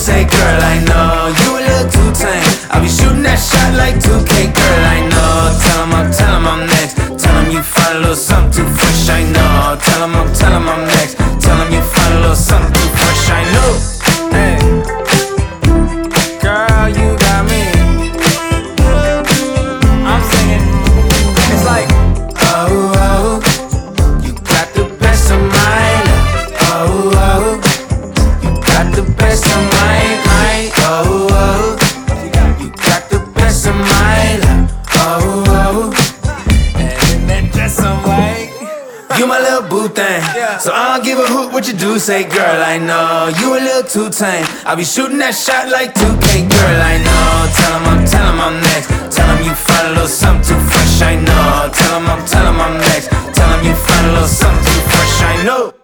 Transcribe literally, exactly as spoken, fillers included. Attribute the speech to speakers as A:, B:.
A: say, girl, I know you a little too tame. I'll be shooting that shot like two K, girl, I know. Tell 'em I'm, tell 'em I'm next. Tell 'em you find a little something too fresh, I know. Tell 'em I'm, tell 'em I'm next. Tell 'em you find a little something too fresh, I know. Hey, girl, you got me. I'm singing. It's like, oh, oh, you got the best of my love. Oh, oh, you got the best of my, my, oh, oh, you got the best of my love. Oh, oh, and in that dress I'm like, you my little boo thing, so I don't give a hoot what you do say, girl, I know you a little too tame. I'll be shooting that shot like two K, girl, I know. Tell 'em I'm, tell 'em I'm next. Tell 'em you find a little something too fresh, I know. Tell 'em I'm, tell 'em I'm next. Tell 'em you find a little something too fresh, I know.